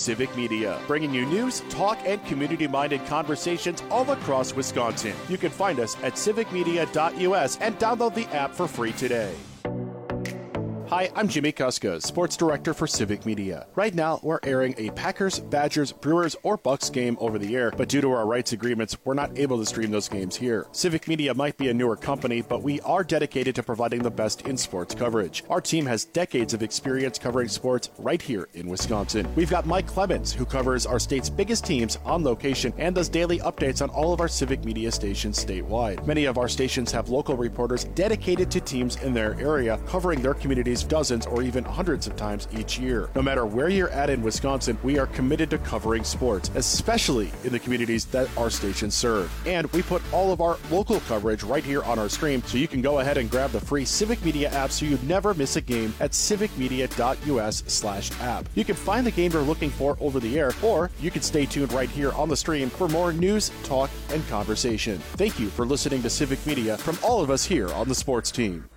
Civic Media, bringing you news, talk, and community-minded conversations all across Wisconsin. You can find us at civicmedia.us and download the app for free today. Hi, I'm Jimmy Kuska, Sports Director for Civic Media. Right now, we're airing a Packers, Badgers, Brewers, or Bucks game over the air, but due to our rights agreements, we're not able to stream those games here. Civic Media might be a newer company, but we are dedicated to providing the best in sports coverage. Our team has decades of experience covering sports right here in Wisconsin. We've got Mike Clemens, who covers our state's biggest teams on location and does daily updates on all of our Civic Media stations statewide. Many of our stations have local reporters dedicated to teams in their area, covering their communities dozens or even hundreds of times each year. No matter where you're at in Wisconsin, we are committed to covering sports, especially in the communities that our stations serve. And we put all of our local coverage right here on our stream, so you can go ahead and grab the free Civic Media app so you never miss a game at civicmedia.us/app. You can find the game you're looking for over the air, or you can stay tuned right here on the stream for more news, talk, and conversation. Thank you for listening to Civic Media from all of us here on the sports team.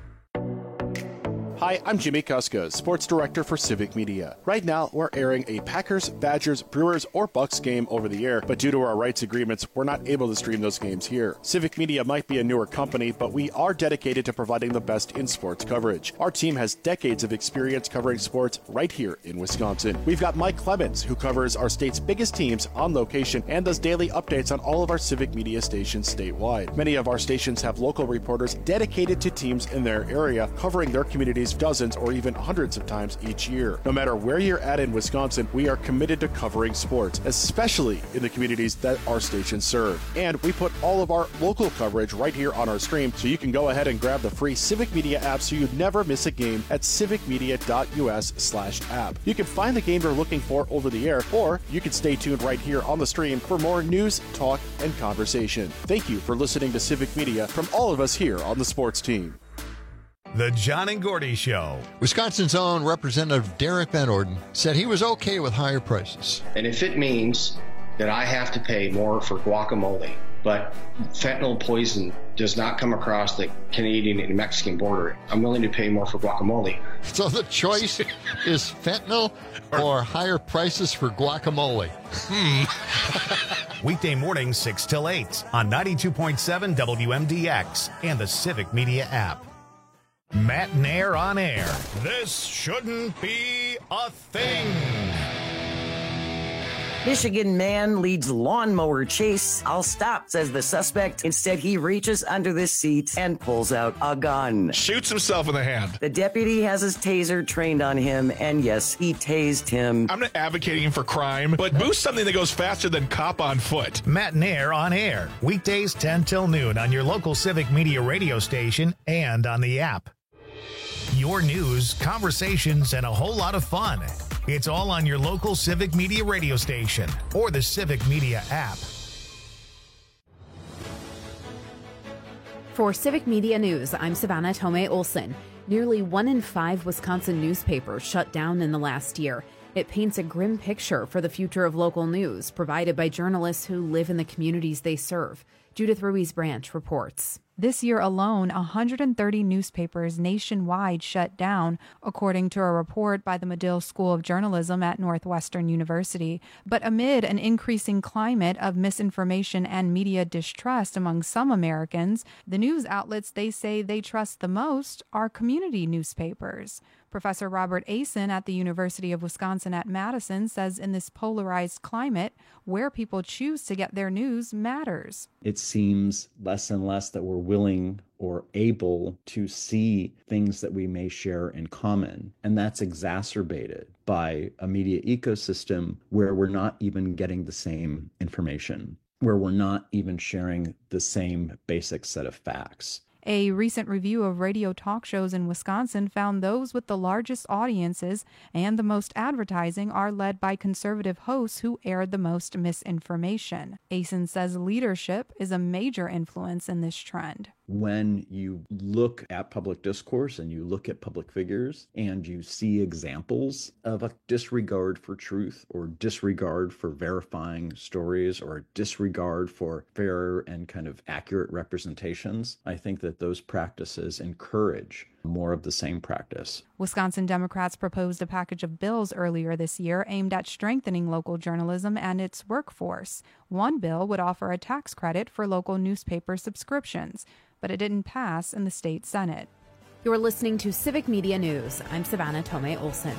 Hi, I'm Jimmy Kuska, Sports Director for Civic Media. Right now, we're airing a Packers, Badgers, Brewers, or Bucks game over the air, but due to our rights agreements, we're not able to stream those games here. Civic Media might be a newer company, but we are dedicated to providing the best in sports coverage. Our team has decades of experience covering sports right here in Wisconsin. We've got Mike Clemens, who covers our state's biggest teams on location and does daily updates on all of our Civic Media stations statewide. Many of our stations have local reporters dedicated to teams in their area, covering their communities dozens or even hundreds of times each year. No matter where you're at in Wisconsin, we are committed to covering sports, especially in the communities that our stations serve. And we put all of our local coverage right here on our stream, so you can go ahead and grab the free Civic Media app so you never miss a game at civicmedia.us/app. You can find the game you're looking for over the air, or you can stay tuned right here on the stream for more news, talk, and conversation. Thank you for listening to Civic Media from all of us here on the sports team. The John and Gordy Show. Wisconsin's own Representative Derek Van Orden said he was okay with higher prices. And if it means that I have to pay more for guacamole, but fentanyl poison does not come across the Canadian and Mexican border, I'm willing to pay more for guacamole. So the choice is fentanyl or higher prices for guacamole. Weekday mornings 6 till 8 on 92.7 WMDX and the Civic Media app. Matt Nair on air. This shouldn't be a thing. Michigan man leads lawnmower chase. I'll stop, says the suspect. Instead, he reaches under the seat and pulls out a gun. Shoots himself in the hand. The deputy has his taser trained on him, and yes, he tased him. I'm not advocating for crime, but boost something that goes faster than cop on foot. Matt Nair on air. Weekdays 10 till noon on your local Civic Media radio station and on the app. Your news, conversations, and a whole lot of fun. It's all on your local Civic Media radio station or the Civic Media app. For Civic Media News, I'm Savannah Tomei Olson. Nearly 1 in 5 Wisconsin newspapers shut down in the last year. It paints a grim picture for the future of local news provided by journalists who live in the communities they serve. Judith Ruiz-Branch reports. This year alone, 130 newspapers nationwide shut down, according to a report by the Medill School of Journalism at Northwestern University. But amid an increasing climate of misinformation and media distrust among some Americans, the news outlets they say they trust the most are community newspapers. Professor Robert Asen at the University of Wisconsin at Madison says in this polarized climate, where people choose to get their news matters. It seems less and less that we're willing or able to see things that we may share in common. And that's exacerbated by a media ecosystem where we're not even getting the same information, where we're not even sharing the same basic set of facts. A recent review of radio talk shows in Wisconsin found those with the largest audiences and the most advertising are led by conservative hosts who aired the most misinformation. Asen says leadership is a major influence in this trend. When you look at public discourse and you look at public figures and you see examples of a disregard for truth or disregard for verifying stories or disregard for fair and kind of accurate representations, I think that those practices encourage more of the same practice. Wisconsin Democrats proposed a package of bills earlier this year aimed at strengthening local journalism and its workforce. One bill would offer a tax credit for local newspaper subscriptions, but it didn't pass in the state Senate. You're listening to Civic Media News. I'm Savannah Tomei Olson.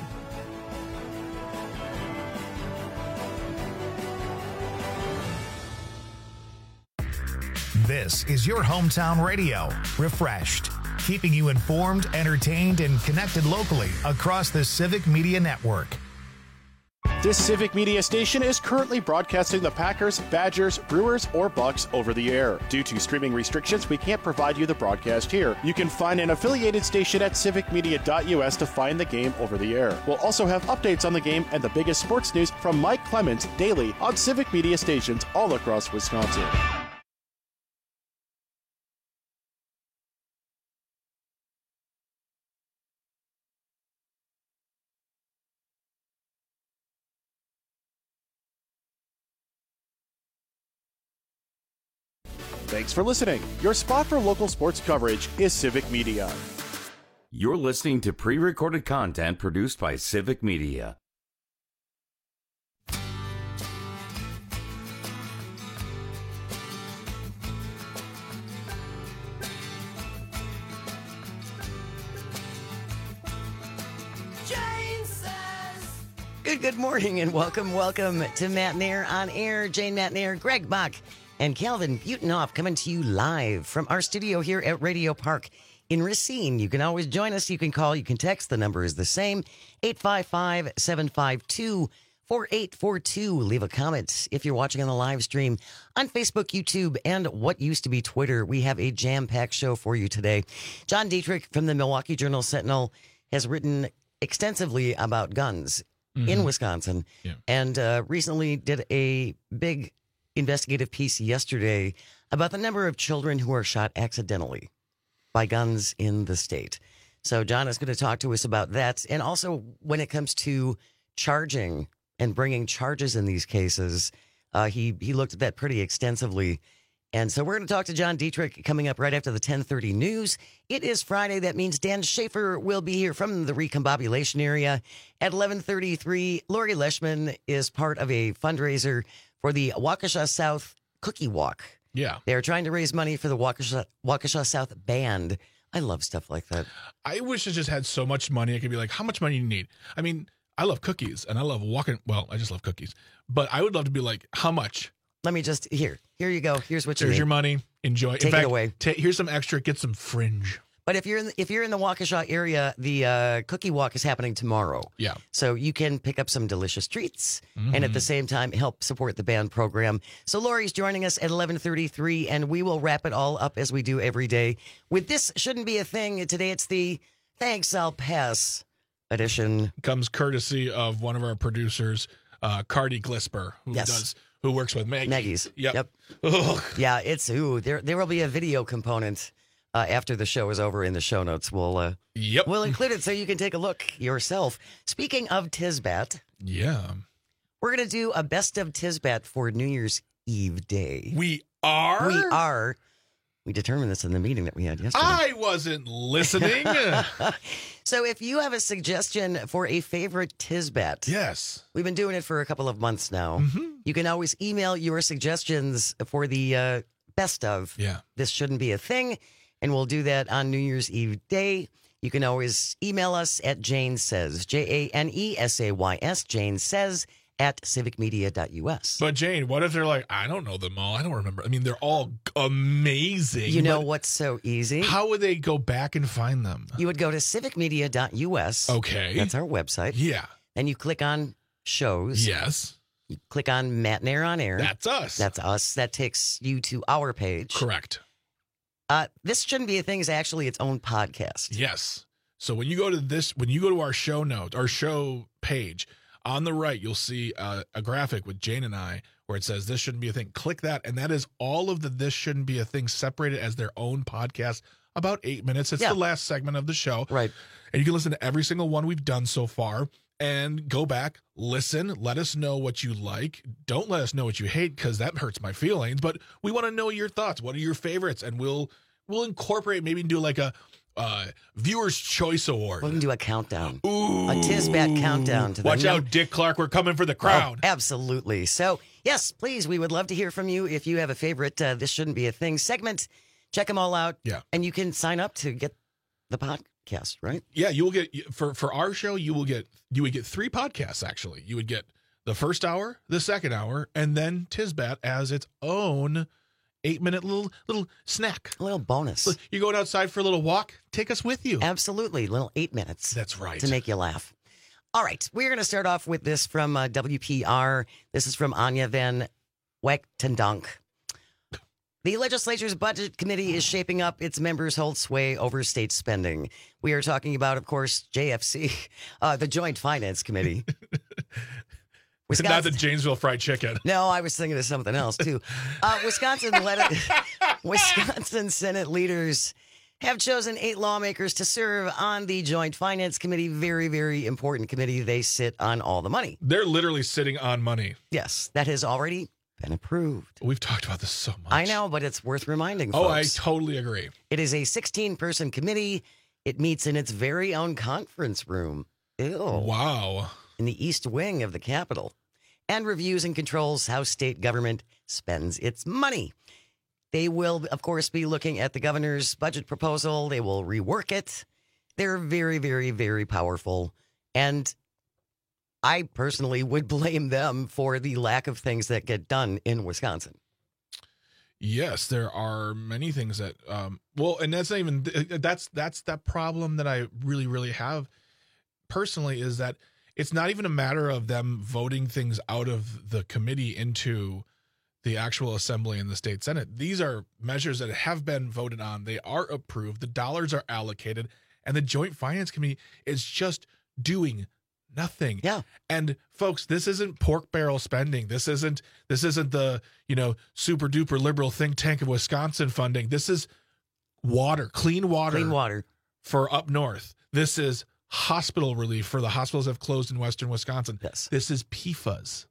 This is your hometown radio, Refreshed, keeping you informed, entertained, and connected locally across the Civic Media Network. This Civic Media station is currently broadcasting the Packers, Badgers, Brewers, or Bucks over the air. Due to streaming restrictions, we can't provide you the broadcast here. You can find an affiliated station at civicmedia.us to find the game over the air. We'll also have updates on the game and the biggest sports news from Mike Clements daily on Civic Media stations all across Wisconsin. Thanks for listening. Your spot for local sports coverage is Civic Media. You're listening to pre-recorded content produced by Civic Media. Good morning and welcome to Matt Nair on Air. Jane Matt Nair, Greg Bach, and Calvin Butenhoff coming to you live from our studio here at Radio Park in Racine. You can always join us. You can call. You can text. The number is the same, 855-752-4842. Leave a comment if you're watching on the live stream on Facebook, YouTube, and what used to be Twitter. We have a jam-packed show for you today. John Dietrich from the Milwaukee Journal-Sentinel has written extensively about guns in Wisconsin, and recently did a big investigative piece yesterday about the number of children who are shot accidentally by guns in the state. So John is going to talk to us about that. And also when it comes to charging and bringing charges in these cases, he looked at that pretty extensively. And so we're going to talk to John Dietrich coming up right after the 10:30 news. It is Friday. That means Dan Schaefer will be here from the recombobulation area at 11:33. Lori Leishman is part of a fundraiser for the Waukesha South Cookie Walk. Yeah. They're trying to raise money for the Waukesha South Band. I love stuff like that. I wish I just had so much money. I could be like, how much money do you need? I mean, I love cookies and I love walking. Well, I just love cookies. But I would love to be like, how much? Let me just, here you go. Here's what you need. There's your money. Enjoy. Take it away. Here's some extra. Get some fringe. But if you're in the Waukesha area, the Cookie Walk is happening tomorrow. Yeah. So you can pick up some delicious treats and at the same time help support the band program. So Lori's joining us at 11:33, and we will wrap it all up as we do every day with This Shouldn't Be a Thing. Today it's the Thanks I'll Pass edition. Comes courtesy of one of our producers, Cardi Glisper, who works with Maggie's. Yep. Yeah, there will be a video component after the show is over in the show notes. We'll include it so you can take a look yourself. Speaking of Tisbat, we're going to do a best of Tisbat for New Year's Eve day. We are? We determined this in the meeting that we had yesterday. I wasn't listening. So if you have a suggestion for a favorite Tisbat, yes, we've been doing it for a couple of months now. You can always email your suggestions for the best of This Shouldn't Be a Thing, and we'll do that on New Year's Eve day. You can always email us at Jane Says, JANESAYS, Jane Says, at civicmedia.us. But Jane, what if they're like, I don't know them all. I don't remember. I mean, they're all amazing. You know what's so easy? How would they go back and find them? You would go to civicmedia.us. Okay. That's our website. Yeah. And you click on shows. Yes. You click on Matt Nair on Air. That's us. That's us. That takes you to our page. Correct. This Shouldn't Be a Thing is actually its own podcast. Yes. So when you go to our show notes, our show page, on the right, you'll see a graphic with Jane and I where it says This Shouldn't Be a Thing. Click that, and that is all of the This Shouldn't Be a Thing separated as their own podcast, about 8 minutes. It's the last segment of the show. Right. And you can listen to every single one we've done so far and go back, listen, let us know what you like. Don't let us know what you hate because that hurts my feelings, but we want to know your thoughts. What are your favorites? And we'll incorporate, maybe do like a Viewers' Choice Award. We can do a countdown. Ooh. A Tisbat countdown to the Watch out, Dick Clark. We're coming for the crown. Oh, absolutely. So, yes, please, we would love to hear from you. If you have a favorite This Shouldn't Be a Thing segment, check them all out. Yeah. And you can sign up to get the podcast, right? Yeah, you will get, for our show, you would get 3 podcasts, actually. You would get the first hour, the second hour, and then Tisbat as its own 8-minute little snack. A little bonus. You're going outside for a little walk? Take us with you. Absolutely. Little 8 minutes. That's right. To make you laugh. All right. We're going to start off with this from WPR. This is from Anya Van Wechtendonk. The legislature's budget committee is shaping up. Its members hold sway over state spending. We are talking about, of course, JFC, the Joint Finance Committee. Not the Janesville Fried Chicken. No, I was thinking of something else, too. Wisconsin Senate leaders have chosen 8 lawmakers to serve on the Joint Finance Committee. Very, very important committee. They sit on all the money. They're literally sitting on money. Yes, that has already been approved. We've talked about this so much. I know, but it's worth reminding folks. Oh, I totally agree. It is a 16-person committee. It meets in its very own conference room. Ew. Wow. In the East Wing of the Capitol. And reviews and controls how state government spends its money. They will, of course, be looking at the governor's budget proposal. They will rework it. They're very, very, very powerful. And I personally would blame them for the lack of things that get done in Wisconsin. Yes, there are many things that, and that's not even, that's that problem that I really, really have personally is that it's not even a matter of them voting things out of the committee into the actual assembly and the state senate. These are measures that have been voted on. They are approved. The dollars are allocated, and the Joint Finance Committee is just doing nothing. Yeah. And folks, this isn't pork barrel spending. This isn't the, super duper liberal think tank of Wisconsin funding. This is water, clean water for up north. This is hospital relief for the hospitals that have closed in western Wisconsin. Yes. This is PFAS.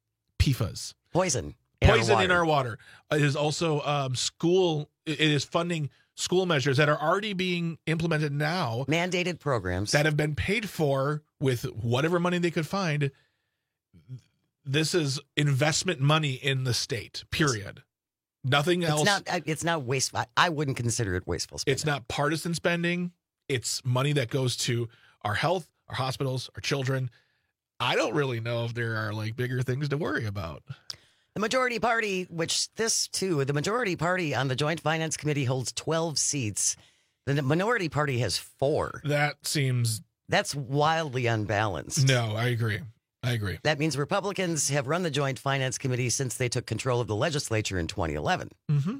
Poison in our water. It is also it is funding school measures that are already being implemented now. Mandated programs. That have been paid for with whatever money they could find. This is investment money in the state, period. Nothing else. It's not wasteful. I wouldn't consider it wasteful spending. It's not partisan spending. It's money that goes to our health, our hospitals, our children. I don't really know if there are bigger things to worry about. The majority party, the majority party on the Joint Finance Committee holds 12 seats. The minority party has 4. That's wildly unbalanced. No, I agree. That means Republicans have run the Joint Finance Committee since they took control of the legislature in 2011.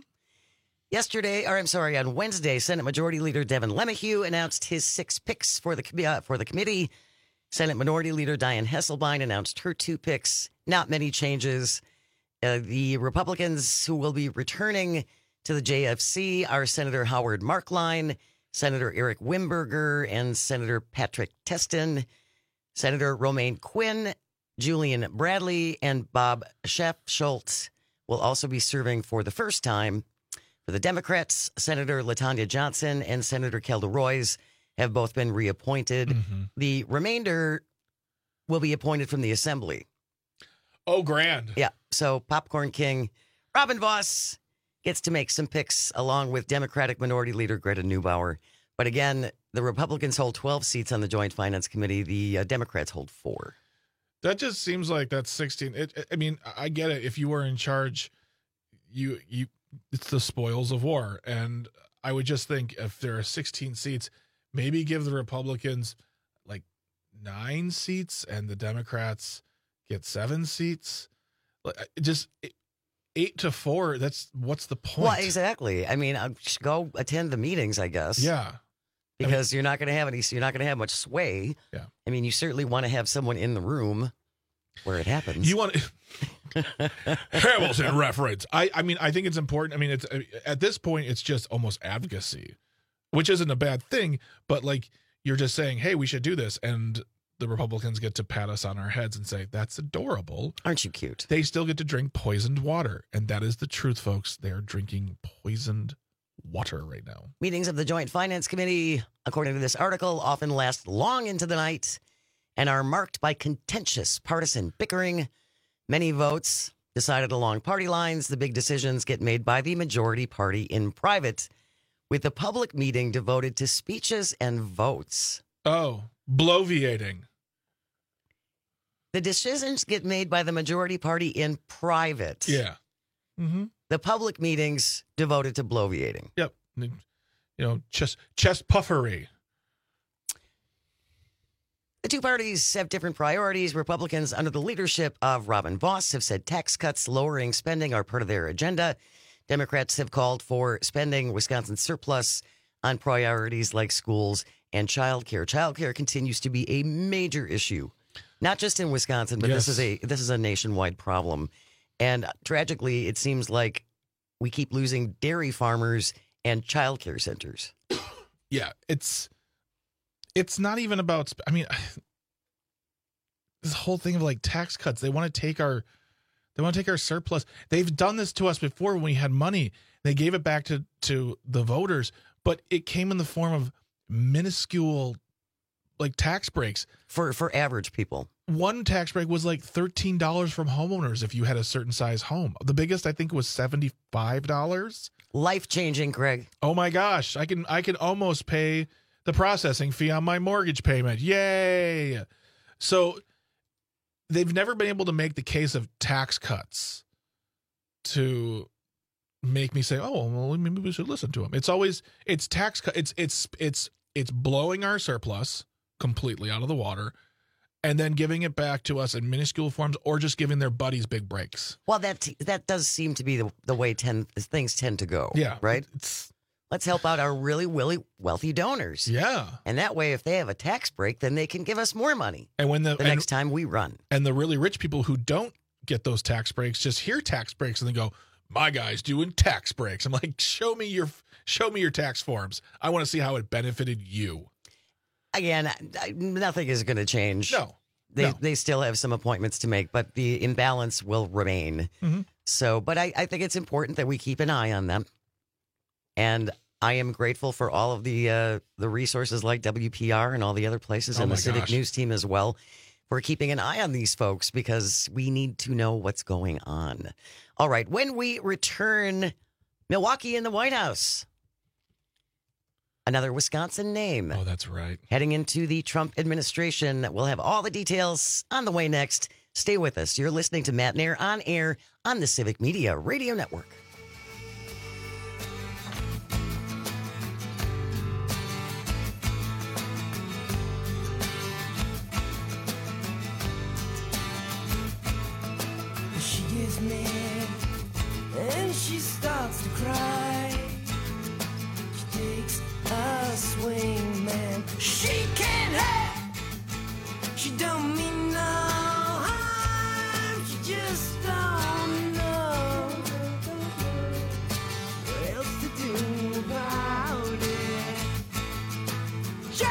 Mm-hmm. On Wednesday, Senate Majority Leader Devin LeMahieu announced his 6 picks for the committee. Senate Minority Leader Dianne Hesselbein announced her 2 picks. Not many changes. The Republicans who will be returning to the JFC are Senator Howard Marklein, Senator Eric Wimberger, and Senator Patrick Testin. Senator Romaine Quinn, Julian Bradley, and Bob Schultz will also be serving for the first time. For the Democrats, Senator LaTanya Johnson and Senator Kelda Roys have both been reappointed. Mm-hmm. The remainder will be appointed from the Assembly. Oh, grand. Yeah. So Popcorn King Robin Voss gets to make some picks along with Democratic Minority Leader Greta Neubauer. But again, the Republicans hold 12 seats on the Joint Finance Committee. The Democrats hold 4. That just seems like that's 16. I get it. If you were in charge, it's the spoils of war. And I would just think if there are 16 seats, maybe give the Republicans 9 seats and the Democrats get 7 seats. Just 8-4. What's the point? Well, exactly. Go attend the meetings, I guess. Yeah. Because you're not going to have much sway. Yeah. You certainly want to have someone in the room where it happens. You want Hamilton reference. I think it's important. It's at this point, it's just almost advocacy, which isn't a bad thing. But you're just saying, hey, we should do this, and the Republicans get to pat us on our heads and say, that's adorable. Aren't you cute? They still get to drink poisoned water, and that is the truth, folks. They are drinking poisoned water right now. Meetings of the Joint Finance Committee, according to this article, often last long into the night and are marked by contentious partisan bickering. Many votes decided along party lines. The big decisions get made by the majority party in private, with the public meeting devoted to speeches and votes. Oh, bloviating. The decisions get made by the majority party in private. Yeah. Mm-hmm. The public meetings devoted to bloviating. Yep. You know, chest puffery. The two parties have different priorities. Republicans, under the leadership of Robin Vos, have said tax cuts, lowering spending are part of their agenda. Democrats have called for spending Wisconsin's surplus on priorities like schools and childcare. Childcare continues to be a major issue, not just in Wisconsin, but Yes. this is a nationwide problem. And tragically, it seems like we keep losing dairy farmers and childcare centers. Yeah, it's not even about. I mean, this whole thing of like tax cuts. They want to take our surplus. They've done this to us before when we had money. They gave it back to the voters, but it came in the form of minuscule, like tax breaks for average people. One tax break was like $13 from homeowners if you had a certain size home. The biggest, I think, was $75. Life-changing, Greg. Oh my gosh, I can almost pay the processing fee on my mortgage payment. Yay! So they've never been able to make the case of tax cuts to make me say, "Oh, well, maybe we should listen to them." It's tax cut. It's blowing our surplus completely out of the water, and then giving it back to us in minuscule forms, or just giving their buddies big breaks. Well, that does seem to be the way things tend to go. Yeah, right. Let's help out our really wealthy donors. Yeah, and that way, if they have a tax break, then they can give us more money. And when the next time we run, and the really rich people who don't get those tax breaks just hear tax breaks and they go, "My guy's doing tax breaks." I'm like, show me your tax forms. I want to see how it benefited you. Again, nothing is going to change. No. They still have some appointments to make, but the imbalance will remain. Mm-hmm. So, but I think it's important that we keep an eye on them. And I am grateful for all of the resources like WPR and all the other places and the Civic News team as well for keeping an eye on these folks, because we need to know what's going on. All right. When we return, Milwaukee in the White House. Another Wisconsin name. Oh, that's right. Heading into the Trump administration. We'll have all the details on the way next. Stay with us. You're listening to Matt Nair on air on the Civic Media Radio Network. She gets mad and she starts to cry. She takes a swing, man. She can't help. She don't mean no harm. She just don't know what else to do about it. Jane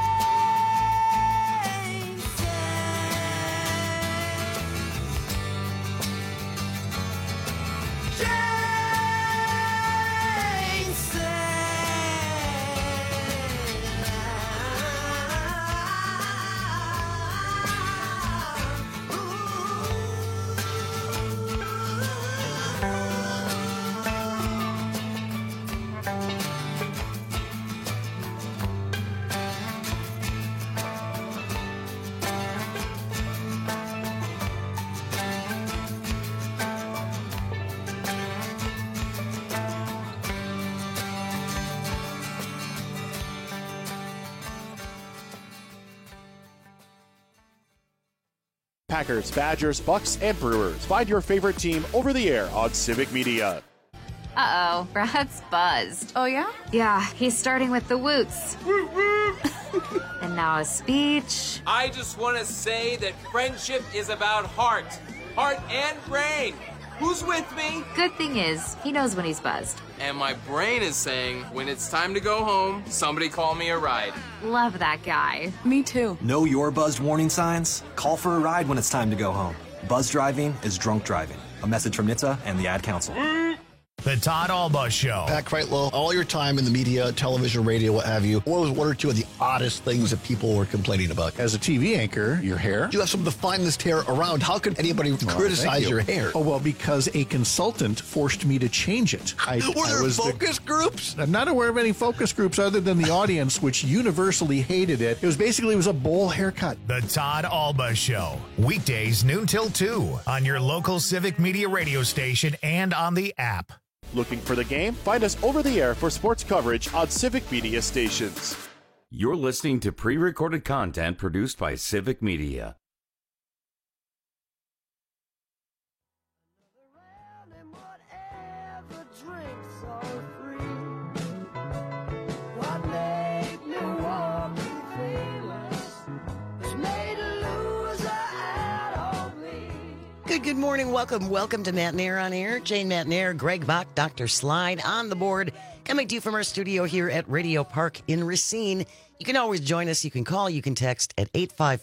Packers, Badgers, Bucks, and Brewers. Find your favorite team over the air on Civic Media. Uh-oh, Brad's buzzed. Oh, yeah? Yeah, he's starting with the woots. And now a speech. I just want to say that friendship is about heart and brain. Who's with me? Good thing is, he knows when he's buzzed. And my brain is saying, when it's time to go home, somebody call me a ride. Love that guy. Me too. Know your buzzed warning signs? Call for a ride when it's time to go home. Buzz driving is drunk driving. A message from NHTSA and the Ad Council. The Todd Alba Show. Pat Kreitlow, all your time in the media, television, radio, what have you, what was one or two of the oddest things that people were complaining about? As a TV anchor, your hair. You have some of the finest hair around. How could anybody criticize your hair? Oh, well, because a consultant forced me to change it. Were there focus groups? I'm not aware of any focus groups other than the audience, which universally hated it. It was a bowl haircut. The Todd Alba Show. Weekdays noon till 2 on your local Civic Media radio station and on the app. Looking for the game? Find us over the air for sports coverage on Civic Media stations. You're listening to pre-recorded content produced by Civic Media. Good morning. Welcome to Matt Nair on Air. Jane Matt Nair, Greg Bach, Dr. Slide on the board. Coming to you from our studio here at Radio Park in Racine. You can always join us. You can call, you can text at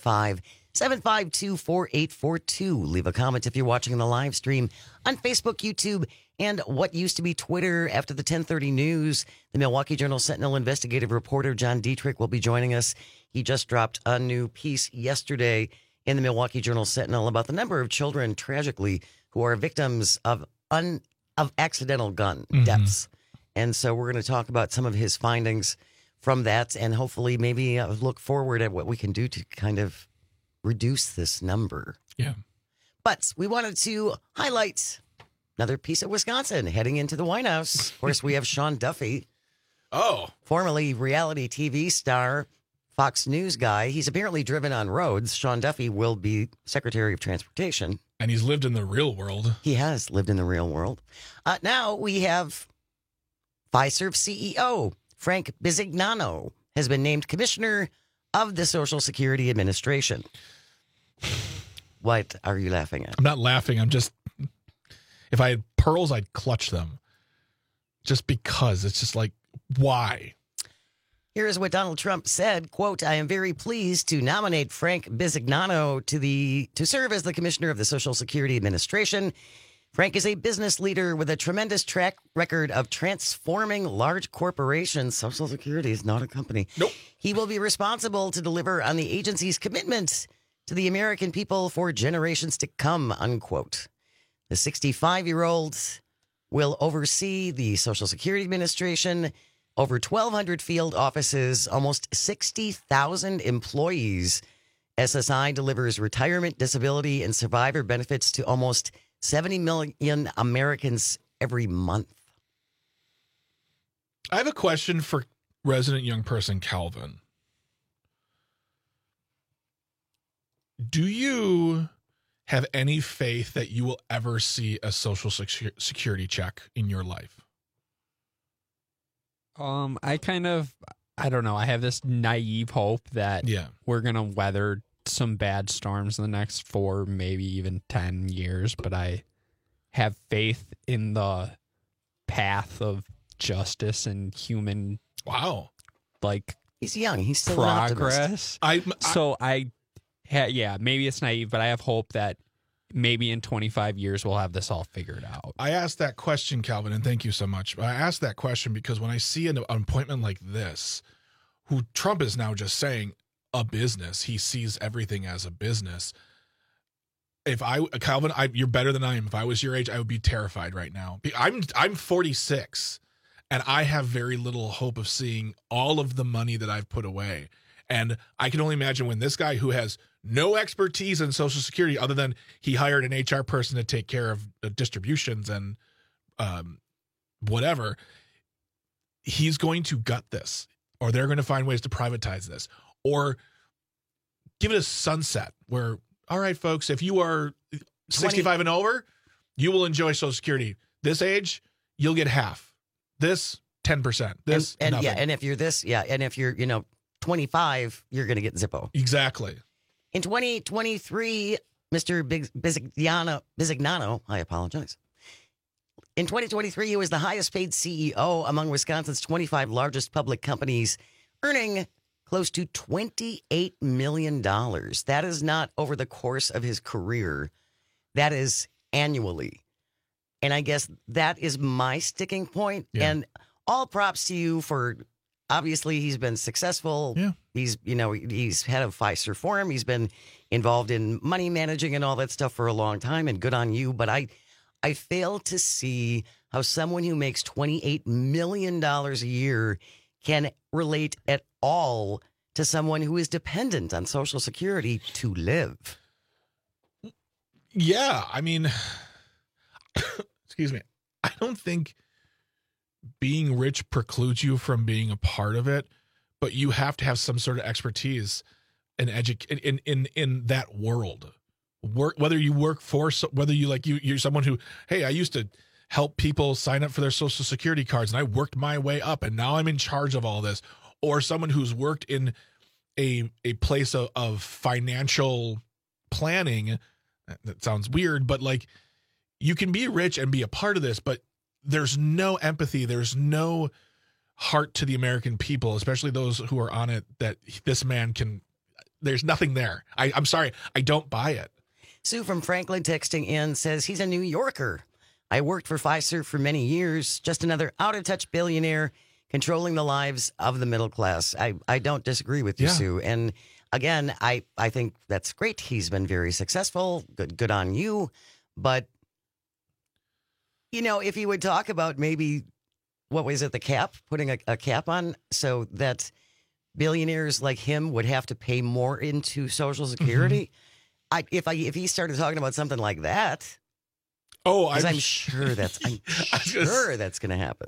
855-752-4842. Leave a comment if you're watching the live stream on Facebook, YouTube, and what used to be Twitter. After the 1030 news, the Milwaukee Journal-Sentinel investigative reporter John Dietrich will be joining us. He just dropped a new piece yesterday in the Milwaukee Journal-Sentinel about the number of children, tragically, who are victims of accidental gun deaths. And so we're going to talk about some of his findings from that and hopefully maybe look forward at what we can do to kind of reduce this number. Yeah. But we wanted to highlight another piece of Wisconsin heading into the White House. Of course, we have Sean Duffy. Oh. Formerly reality TV star, Fox News guy. He's apparently driven on roads. Sean Duffy will be Secretary of Transportation. And he's lived in the real world. He has lived in the real world. Now we have Fiserv CEO Frank Bisignano has been named Commissioner of the Social Security Administration. What are you laughing at? I'm not laughing. I'm just, if I had pearls, I'd clutch them. Just because. It's just like, why? Here is what Donald Trump said, quote, I am very pleased to nominate Frank Bisignano to serve as the Commissioner of the Social Security Administration. Frank is a business leader with a tremendous track record of transforming large corporations. Social Security is not a company. Nope. He will be responsible to deliver on the agency's commitment to the American people for generations to come, unquote. The 65-year-old will oversee the Social Security Administration, over 1,200 field offices, almost 60,000 employees. SSI delivers retirement, disability, and survivor benefits to almost 70 million Americans every month. I have a question for resident young person Calvin. Do you have any faith that you will ever see a Social Security check in your life? I don't know. I have this naive hope that we're going to weather some bad storms in the next 4, maybe even 10 years, but I have faith in the path of justice and human. Wow. Like, he's young. He's still progress. Maybe it's naive, but I have hope that maybe in 25 years we'll have this all figured out. I asked that question, Calvin, and thank you so much. I asked that question because when I see an appointment like this, who Trump is now just saying a business, he sees everything as a business. Calvin, you're better than I am. If I was your age, I would be terrified right now. I'm 46, and I have very little hope of seeing all of the money that I've put away. And I can only imagine when this guy who has no expertise in Social Security other than he hired an HR person to take care of distributions and whatever, he's going to gut this, or they're going to find ways to privatize this, or give it a sunset where, all right, folks, if you are 65 and over, you will enjoy Social Security. This age, you'll get half. This, 10%. This, and nothing. yeah, and if you're this, and if you're 25, you're going to get Zippo. Exactly. In 2023, Mr. Bisignano, I apologize. In 2023, he was the highest paid CEO among Wisconsin's 25 largest public companies, earning close to $28 million. That is not over the course of his career. That is annually. And I guess that is my sticking point. Yeah. And all props to you for, obviously, he's been successful. Yeah. He's head of Fiserv Forum. He's been involved in money managing and all that stuff for a long time, and good on you. But I fail to see how someone who makes $28 million a year can relate at all to someone who is dependent on Social Security to live. Yeah, I mean, excuse me. I don't think being rich precludes you from being a part of it, but you have to have some sort of expertise in that world. Whether you work for, whether you're someone who, hey, I used to help people sign up for their Social Security cards and I worked my way up and now I'm in charge of all this, or someone who's worked in a place of financial planning. That sounds weird, but like, you can be rich and be a part of this, but there's no empathy. There's no heart to the American people, especially those who are on it, that this man can, there's nothing there. I'm sorry. I don't buy it. Sue from Franklin texting in says he's a New Yorker. I worked for Fiserv for many years. Just another out-of-touch billionaire controlling the lives of the middle class. I don't disagree with you, Sue. And again, I think that's great. He's been very successful. Good on you. But, you know, if you would talk about maybe, what was it, the cap, putting a cap on so that billionaires like him would have to pay more into Social Security. If he started talking about something like that, I'm sure that's going to happen.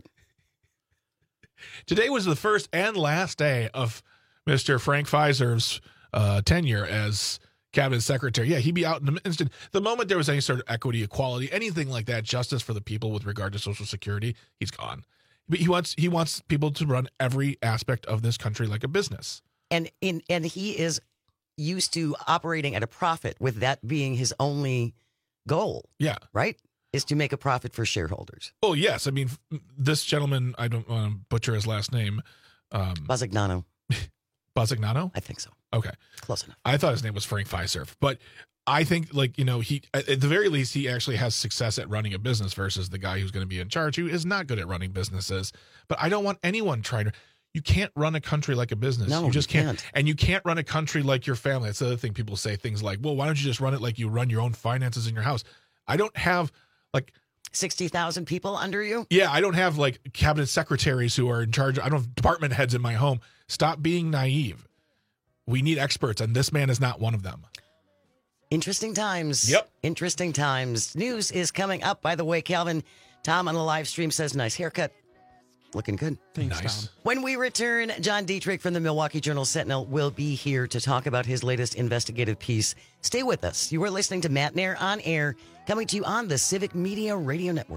Today was the first and last day of Mr. Frank Fiserv's tenure as cabinet secretary. Yeah, he'd be out in an instant. The moment there was any sort of equity, equality, anything like that, justice for the people with regard to Social Security, he's gone. But he wants people to run every aspect of this country like a business. And he is used to operating at a profit, with that being his only goal. Yeah. Right? Is to make a profit for shareholders. Oh, yes. I mean, this gentleman, I don't want to butcher his last name. Basignano. Basignano? I think so. Okay. Close enough. I thought his name was Frank Fiserv. But I think, like, you know, he, at the very least, he actually has success at running a business versus the guy who's going to be in charge who is not good at running businesses. But I don't want anyone trying to. You can't run a country like a business. No, you just you can't. And you can't run a country like your family. That's the other thing people say, things like, well, why don't you just run it like you run your own finances in your house? I don't have, like, 60,000 people under you? Yeah, I don't have, like, cabinet secretaries who are in charge. I don't have department heads in my home. Stop being naive. We need experts, and this man is not one of them. Interesting times. Yep. Interesting times. News is coming up, by the way, Calvin. Tom on the live stream says, nice haircut. Looking good. Thanks, nice. Tom. When we return, John Dietrich from the Milwaukee Journal-Sentinel will be here to talk about his latest investigative piece. Stay with us. You are listening to Matt Nair on Air, coming to you on the Civic Media Radio Network.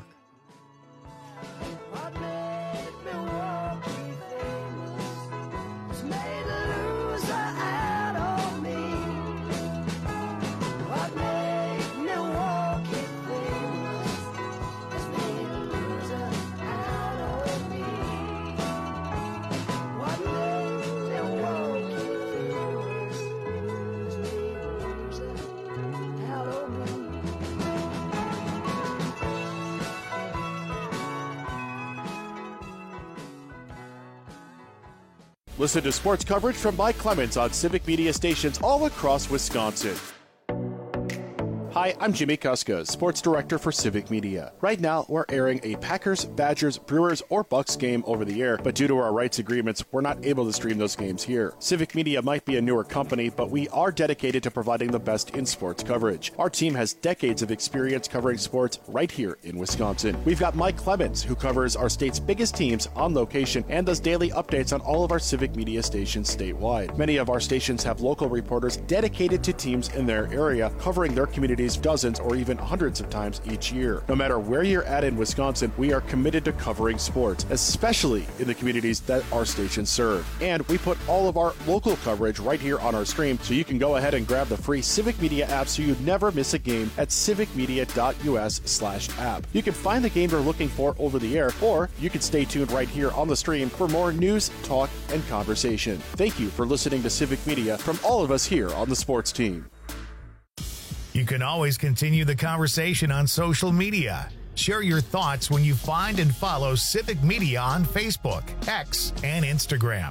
Listen to sports coverage from Mike Clemens on Civic Media stations all across Wisconsin. Hi, I'm Jimmy Kuska, Sports Director for Civic Media. Right now, we're airing a Packers, Badgers, Brewers, or Bucks game over the air, but due to our rights agreements, we're not able to stream those games here. Civic Media might be a newer company, but we are dedicated to providing the best in sports coverage. Our team has decades of experience covering sports right here in Wisconsin. We've got Mike Clemens, who covers our state's biggest teams on location and does daily updates on all of our Civic Media stations statewide. Many of our stations have local reporters dedicated to teams in their area, covering their communities dozens or even hundreds of times each year. No matter where you're at in Wisconsin, we are committed to covering sports, especially in the communities that our stations serve. And we put all of our local coverage right here on our stream, so you can go ahead and grab the free Civic Media app so you never miss a game at civicmedia.us/app. You can find the game you're looking for over the air, or you can stay tuned right here on the stream for more news, talk, and conversation. Thank you for listening to Civic Media from all of us here on the sports team. You can always continue the conversation on social media. Share your thoughts when you find and follow Civic Media on Facebook, X, and Instagram.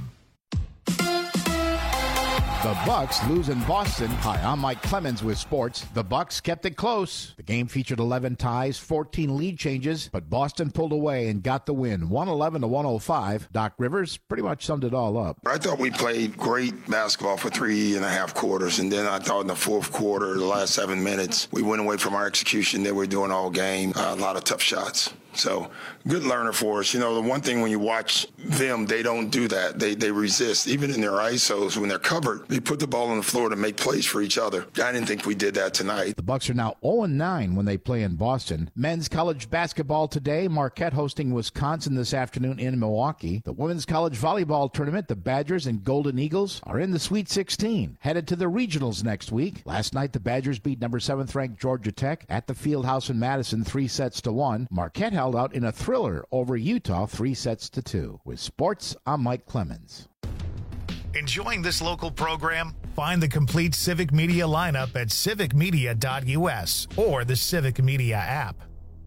The Bucks lose in Boston. Hi, I'm Mike Clemens with sports. The Bucks kept it close. The game featured 11 ties, 14 lead changes, but Boston pulled away and got the win, 111-105. Doc Rivers pretty much summed it all up. I thought we played great basketball for 3.5 quarters, and then I thought in the fourth quarter, the last 7 minutes, we went away from our execution that we're doing all game. A lot of tough shots. So, good learner for us. You know, the one thing when you watch them, they don't do that. They resist. Even in their ISOs, when they're covered, they put the ball on the floor to make plays for each other. I didn't think we did that tonight. The Bucks are now 0-9 when they play in Boston. Men's college basketball today, Marquette hosting Wisconsin this afternoon in Milwaukee. The women's college volleyball tournament, the Badgers and Golden Eagles are in the Sweet 16, headed to the regionals next week. Last night, the Badgers beat number 7th ranked Georgia Tech at the Fieldhouse in Madison 3-1. Marquette held out in a thriller over Utah 3-2. With sports, I'm Mike Clemens. Enjoying this local program? Find the complete Civic Media lineup at civicmedia.us or the Civic Media app.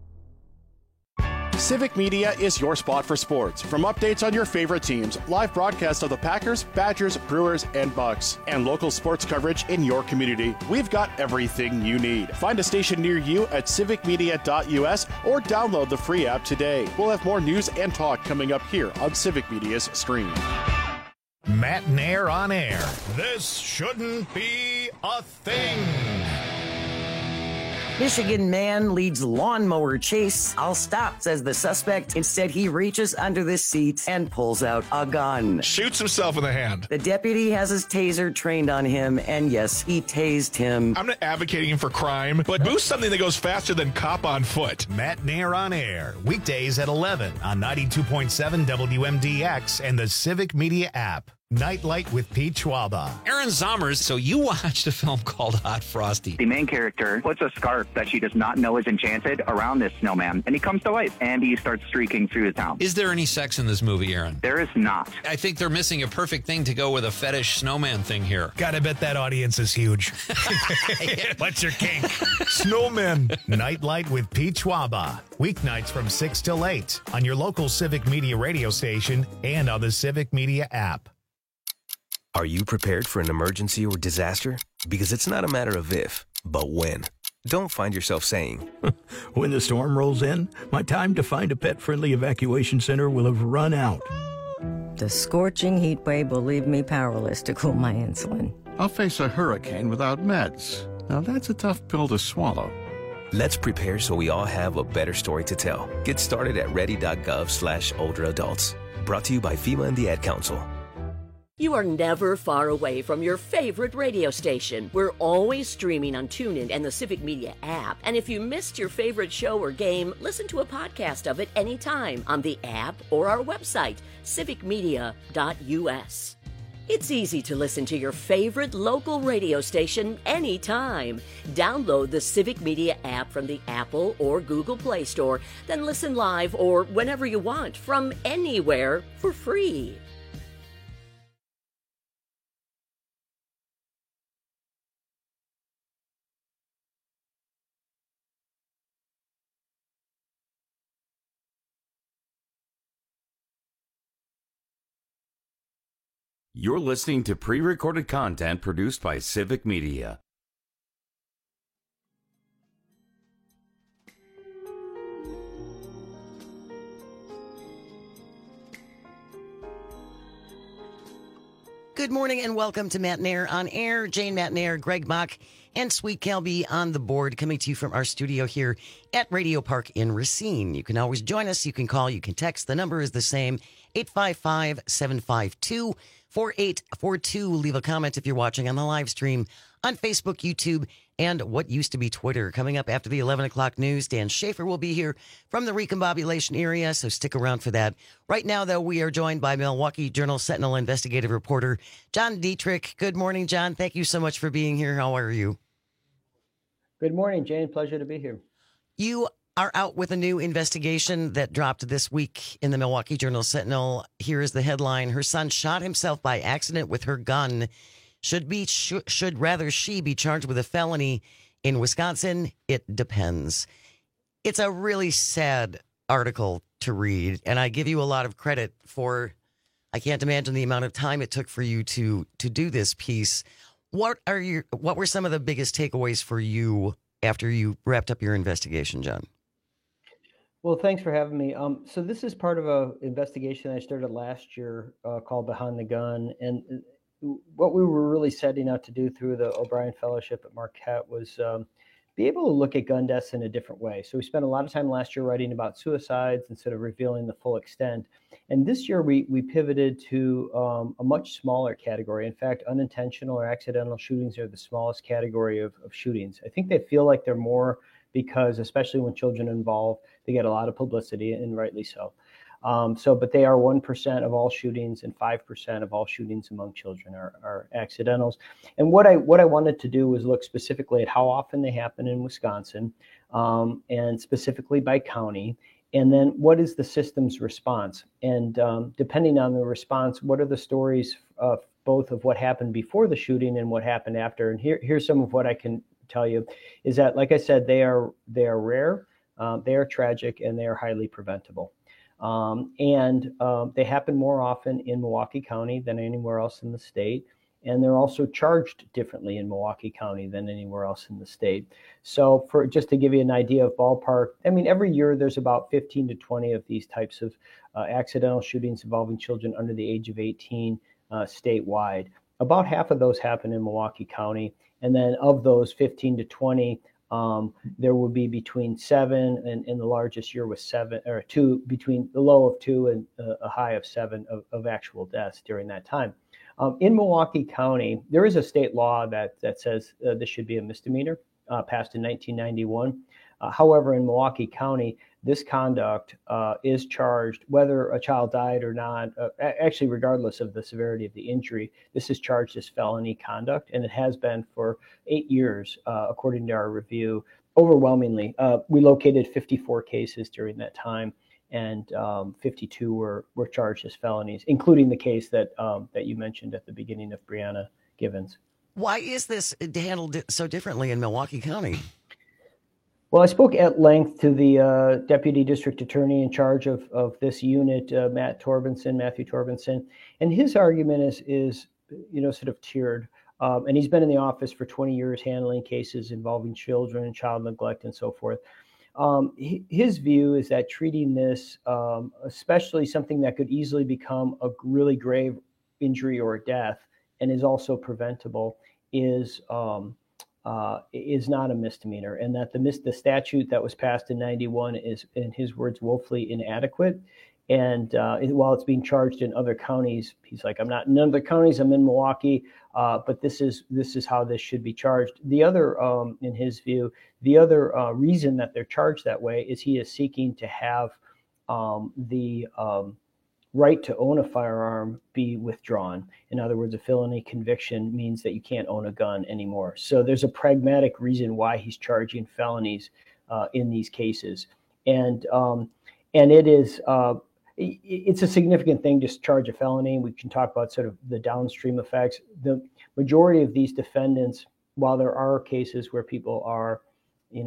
Civic Media is your spot for sports. From updates on your favorite teams, live broadcasts of the Packers, Badgers, Brewers, and Bucks, and local sports coverage in your community, we've got everything you need. Find a station near you at civicmedia.us or download the free app today. We'll have more news and talk coming up here on Civic Media's stream. Matt Nair on air. This shouldn't be a thing. Michigan man leads lawnmower chase. I'll stop, says the suspect. Instead, he reaches under the seats and pulls out a gun. Shoots himself in the hand. The deputy has his taser trained on him, and yes, he tased him. I'm not advocating for crime, but boost something that goes faster than cop on foot. Matt Nair on air. Weekdays at 11 on 92.7 WMDX and the Civic Media app. Nightlight with Pete Schwaba. Aaron Zommers, so you watched a film called Hot Frosty. The main character puts a scarf that she does not know is enchanted around this snowman, and he comes to life, and he starts streaking through the town. Is there any sex in this movie, Aaron? There is not. I think they're missing a perfect thing to go with a fetish snowman thing here. Gotta bet that audience is huge. What's your kink? Snowmen. Nightlight with Pete Schwaba. Weeknights from 6 till 8 on your local Civic Media radio station and on the Civic Media app. Are you prepared for an emergency or disaster? Because it's not a matter of if, but when. Don't find yourself saying, when the storm rolls in, my time to find a pet-friendly evacuation center will have run out. The scorching heat wave will leave me powerless to cool my insulin. I'll face a hurricane without meds. Now that's a tough pill to swallow. Let's prepare so we all have a better story to tell. Get started at ready.gov/older adults. Brought to you by FEMA and the Ad Council. You are never far away from your favorite radio station. We're always streaming on TuneIn and the Civic Media app. And if you missed your favorite show or game, listen to a podcast of it anytime on the app or our website, civicmedia.us. It's easy to listen to your favorite local radio station anytime. Download the Civic Media app from the Apple or Google Play Store, then listen live or whenever you want from anywhere for free. You're listening to pre-recorded content produced by Civic Media. Good morning and welcome to Matt Nair on air. Jane Matt Nair, Greg Mock, and Sweet Kelby on the board, coming to you from our studio here at Radio Park in Racine. You can always join us. You can call. You can text. The number is the same, 855-752-4842. Leave a comment if you're watching on the live stream on Facebook, YouTube, and what used to be Twitter. Coming up after the 11 o'clock news, Dan Schaefer will be here from the recombobulation area, so stick around for that. Right now, though, we are joined by Milwaukee Journal-Sentinel investigative reporter John Dietrich. Good morning, John. Thank you so much for being here. How are you? Good morning, Jane. Pleasure to be here. You are out with a new investigation that dropped this week in the Milwaukee Journal-Sentinel. Here is the headline. Her son shot himself by accident with her gun. Should she be charged with a felony in Wisconsin? It depends. It's a really sad article to read, and I give you a lot of credit for. I can't imagine the amount of time it took for you to do this piece. What were some of the biggest takeaways for you after you wrapped up your investigation, John? Well, thanks for having me. So this is part of an investigation I started last year called Behind the Gun. And what we were really setting out to do through the O'Brien Fellowship at Marquette was be able to look at gun deaths in a different way. So we spent a lot of time last year writing about suicides instead of revealing the full extent. And this year we pivoted to a much smaller category. In fact, unintentional or accidental shootings are the smallest category of shootings. I think they feel like they're more because, especially when children are involved, they get a lot of publicity, and rightly so. But they are 1% of all shootings, and 5% of all shootings among children are accidentals. And what I wanted to do was look specifically at how often they happen in Wisconsin, and specifically by county. And then what is the system's response? And depending on the response, what are the stories of both of what happened before the shooting and what happened after? And here's some of what I can tell you is that, like I said, they are rare, they are tragic, and they are highly preventable. They happen more often in Milwaukee County than anywhere else in the state. And they're also charged differently in Milwaukee County than anywhere else in the state. So for just to give you an idea of ballpark, I mean, every year there's about 15 to 20 of these types of accidental shootings involving children under the age of 18 statewide. About half of those happen in Milwaukee County. And then of those 15 to 20, there will be between 7 and the largest year was 7 or 2, between the low of 2 and a high of 7 of actual deaths during that time. In Milwaukee County, there is a state law that says this should be a misdemeanor, passed in 1991. However, in Milwaukee County, this conduct is charged whether a child died or not, actually regardless of the severity of the injury. This is charged as felony conduct, and it has been for 8 years, according to our review. Overwhelmingly, we located 54 cases during that time, and 52 were charged as felonies, including the case that you mentioned at the beginning of Brianna Givens. Why is this handled so differently in Milwaukee County? Well, I spoke at length to the deputy district attorney in charge of this unit, Matthew Torbenson, and his argument is sort of tiered. And he's been in the office for 20 years handling cases involving children and child neglect and so forth. His view is that treating this, especially something that could easily become a really grave injury or death and is also preventable, is not a misdemeanor, and that the statute that was passed in 91 is, in his words, woefully inadequate. And while it's being charged in other counties, he's like, I'm not in other counties, I'm in Milwaukee, but this is how this should be charged. The other, in his view, the other reason that they're charged that way is he is seeking to have the right to own a firearm be withdrawn. In other words, a felony conviction means that you can't own a gun anymore. So there's a pragmatic reason why he's charging felonies in these cases. And it is, it's a significant thing to charge a felony. We can talk about sort of the downstream effects. The majority of these defendants, while there are cases where people are, be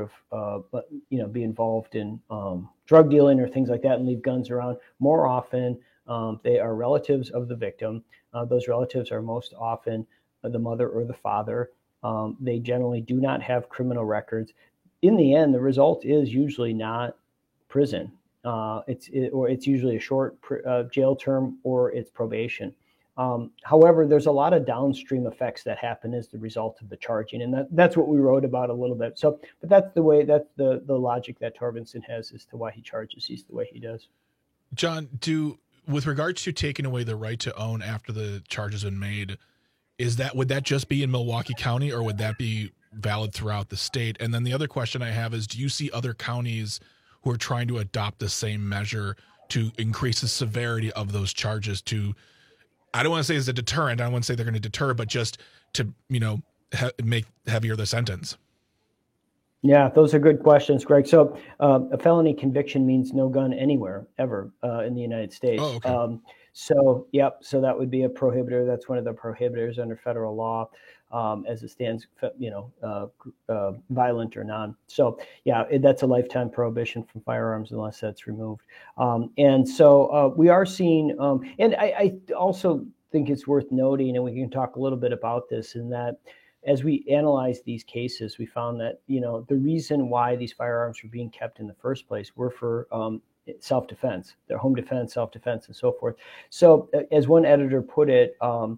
involved in drug dealing or things like that and leave guns around, more often they are relatives of the victim. Those relatives are most often the mother or the father. They generally do not have criminal records. In the end, the result is usually not prison. It's usually a short jail term, or it's probation. However, there's a lot of downstream effects that happen as the result of the charging, and that's what we wrote about a little bit. So, but that's the logic that Torbenson has as to why he charges these the way he does. John, with regards to taking away the right to own after the charge has been made, would that just be in Milwaukee County, or would that be valid throughout the state? And then the other question I have is, do you see other counties who are trying to adopt the same measure to increase the severity of those charges to, I don't want to say as a deterrent, I don't want to say they're going to deter, but just to, make heavier the sentence? Yeah, those are good questions, Greg. So a felony conviction means no gun anywhere, ever, in the United States. Oh, okay. So that would be a prohibitor. That's one of the prohibitors under federal law. as it stands, violent or non. So yeah, that's a lifetime prohibition from firearms unless that's removed. And so we are seeing, and I also think it's worth noting, and we can talk a little bit about this, in that as we analyzed these cases, we found that, the reason why these firearms were being kept in the first place were for self-defense, their home defense, self-defense, and so forth. So as one editor put it, and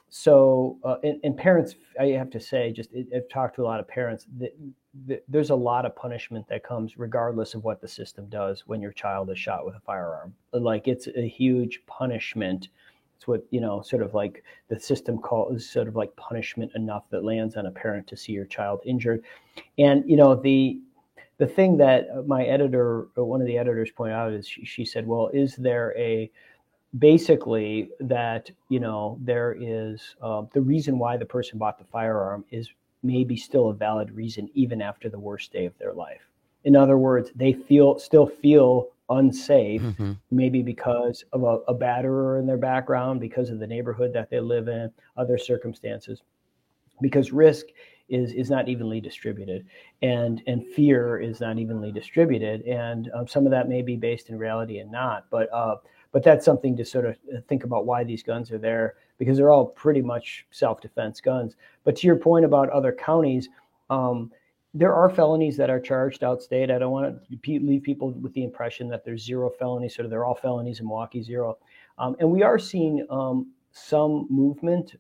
parents, I have to say, I've talked to a lot of parents, there's a lot of punishment that comes regardless of what the system does when your child is shot with a firearm. Like, it's a huge punishment. It's what, sort of like the system calls sort of like punishment enough that lands on a parent to see your child injured. And, the thing that my editor, or one of the editors pointed out, is she said, well, is there basically that, there is the reason why the person bought the firearm is maybe still a valid reason even after the worst day of their life. In other words, they still feel unsafe, maybe because of a batterer in their background, because of the neighborhood that they live in, other circumstances, because risk is not evenly distributed, and fear is not evenly distributed, and some of that may be based in reality and not, but that's something to sort of think about why these guns are there, because they're all pretty much self-defense guns. But to your point about other counties, there are felonies that are charged outstate. I don't want to leave people with the impression that there's zero felonies, sort of they're all felonies in Milwaukee, zero. And we are seeing some movement.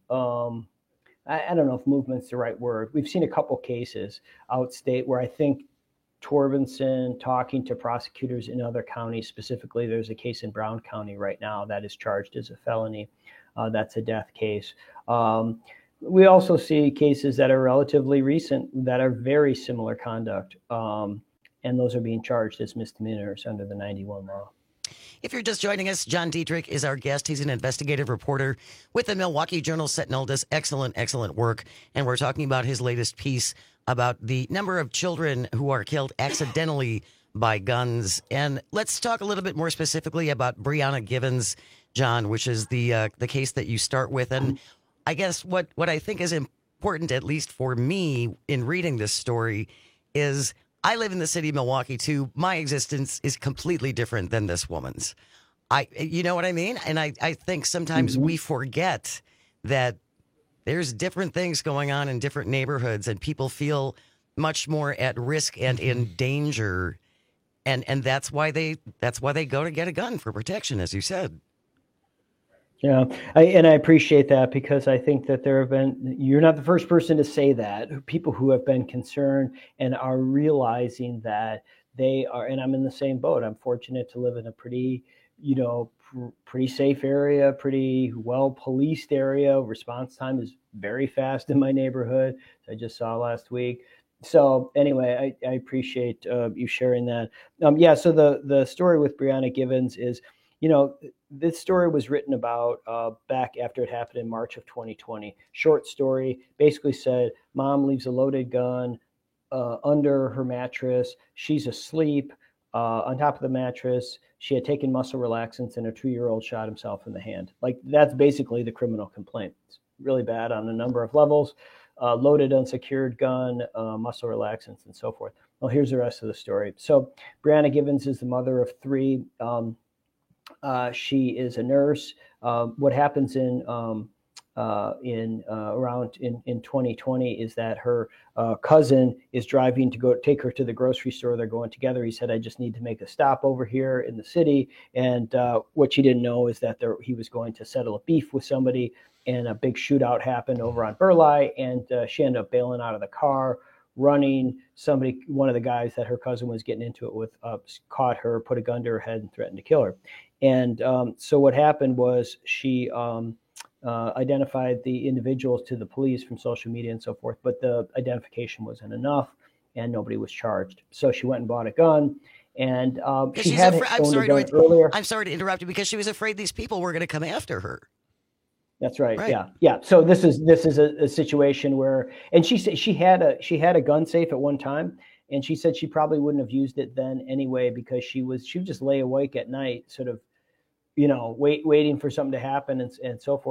I don't know if movement's the right word. We've seen a couple cases outstate where I think Torbenson talking to prosecutors in other counties, specifically there's a case in Brown County right now that is charged as a felony. That's a death case. We also see cases that are relatively recent that are very similar conduct, and those are being charged as misdemeanors under the 91 law. If you're just joining us, John Dietrich is our guest. He's an investigative reporter with the Milwaukee Journal-Sentinel, does excellent work. And we're talking about his latest piece about the number of children who are killed accidentally by guns. And let's talk a little bit more specifically about Brianna Givens, John, which is the case that you start with. And I guess what I think is important, at least for me, in reading this story is I live in the city of Milwaukee, too. My existence is completely different than this woman's. You know what I mean? And I think sometimes we forget that there's different things going on in different neighborhoods, and people feel much more at risk and in danger. And that's why they go to get a gun for protection, as you said. Yeah, I appreciate that, because I think that you're not the first person to say that. People who have been concerned and are realizing that they are, and I'm in the same boat. I'm fortunate to live in a pretty safe area, pretty well policed area. Response time is very fast in my neighborhood. I just saw last week. So anyway, I appreciate you sharing that. So the story with Brianna Givens is, this story was written about back after it happened in March of 2020. Short story, basically said, mom leaves a loaded gun under her mattress. She's asleep on top of the mattress. She had taken muscle relaxants, and a 2-year-old shot himself in the hand. Like, that's basically the criminal complaint. It's really bad on a number of levels. Loaded, unsecured gun, muscle relaxants, and so forth. Well, here's the rest of the story. So Brianna Givens is the mother of 3. She is a nurse. What happens in 2020 is that her cousin is driving to go take her to the grocery store. They're going together. He said, I just need to make a stop over here in the city. And what she didn't know is that he was going to settle a beef with somebody, and a big shootout happened over on Burleigh, and she ended up bailing out of the car, running. One of the guys that her cousin was getting into it with, caught her, put a gun to her head, and threatened to kill her. And so what happened was she identified the individuals to the police from social media and so forth, but the identification wasn't enough, and nobody was charged. So she went and bought a gun, and she had owned a gun earlier. I'm sorry to interrupt you, because she was afraid these people were going to come after her. That's right. Yeah. So this is a situation where, and she said she had a gun safe at one time, and she said she probably wouldn't have used it then anyway, because she would just lay awake at night, sort of, waiting for something to happen and so forth.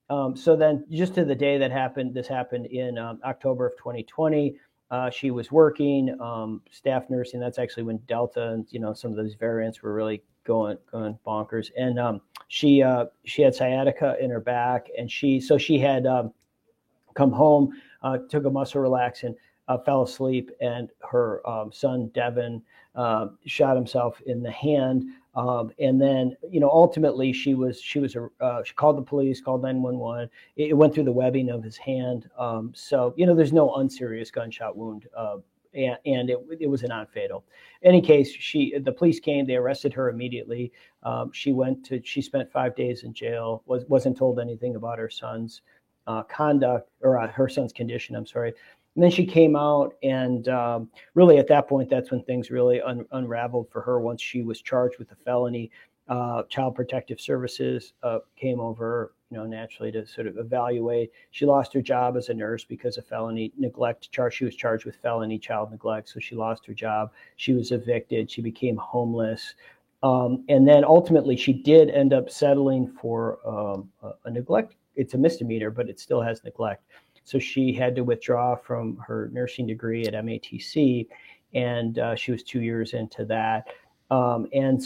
So then just to the day that happened, this happened in October of 2020. She was working staff nursing. That's actually when Delta and some of those variants were really going bonkers. And she had sciatica in her back, and she had come home, took a muscle relaxant, fell asleep, and her son Devin shot himself in the hand. And then, ultimately she called the police, called 911. It went through the webbing of his hand. So, there's no unserious gunshot wound. And it was a non-fatal. In any case, the police came, they arrested her immediately. She spent 5 days in jail, wasn't told anything about her son's conduct, or her son's condition, I'm sorry. And then she came out, and really at that point, that's when things really unraveled for her. Once she was charged with a felony, Child Protective Services came over, naturally to sort of evaluate. She lost her job as a nurse because of felony neglect charge. She was charged with felony child neglect, so she lost her job. She was evicted. She became homeless. And then ultimately, she did end up settling for a neglect. It's a misdemeanor, but it still has neglect. So she had to withdraw from her nursing degree at MATC, and she was 2 years into that. And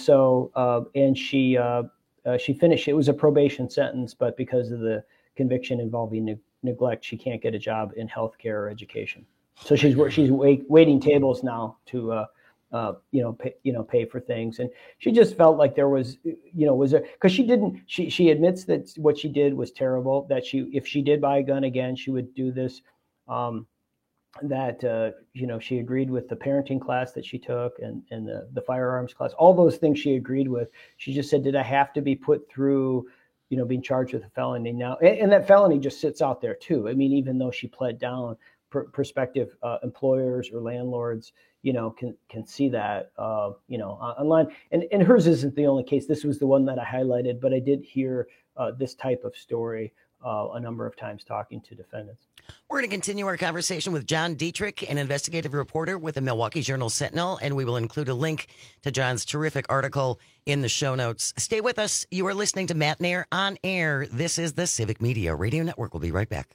she finished. It was a probation sentence, but because of the conviction involving neglect, she can't get a job in healthcare or education. So she's waiting tables now to pay for things. And she just felt like there was, because she admits that what she did was terrible, that if she did buy a gun again, she would do this, she agreed with the parenting class that she took and the firearms class, all those things she agreed with. She just said, did I have to be put through, being charged with a felony now? And that felony just sits out there too. I mean, even though she pled down, prospective employers or landlords, can see that, online. And hers isn't the only case. This was the one that I highlighted, but I did hear this type of story a number of times talking to defendants. We're going to continue our conversation with John Dietrich, an investigative reporter with the Milwaukee Journal-Sentinel, and we will include a link to John's terrific article in the show notes. Stay with us. You are listening to Matt Nair on Air. This is the Civic Media Radio Network. We'll be right back.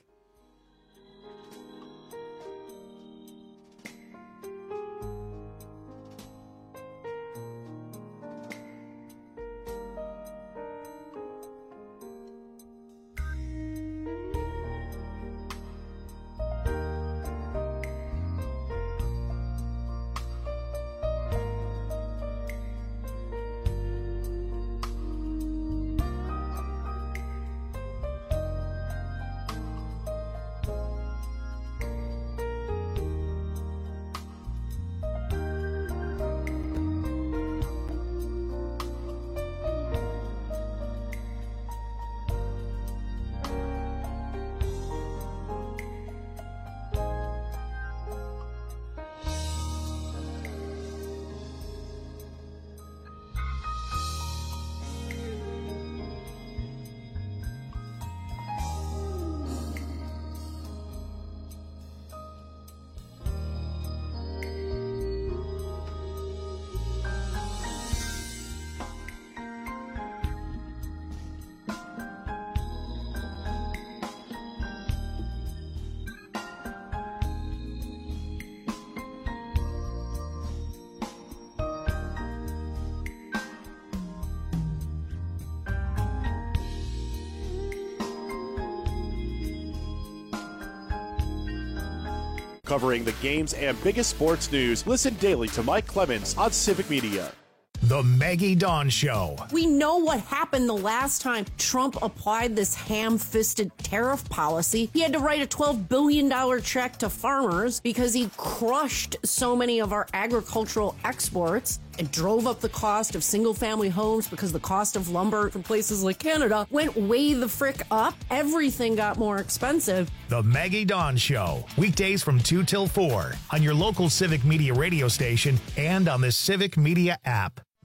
Covering the games and biggest sports news, listen daily to Mike Clemens on Civic Media. The Maggie Dawn Show. We know what happened the last time Trump applied this ham-fisted tariff policy. He had to write a $12 billion check to farmers because he crushed so many of our agricultural exports and drove up the cost of single-family homes because the cost of lumber from places like Canada went way the frick up. Everything got more expensive. The Maggie Dawn Show. Weekdays from 2 till 4 on your local Civic Media radio station and on the Civic Media app.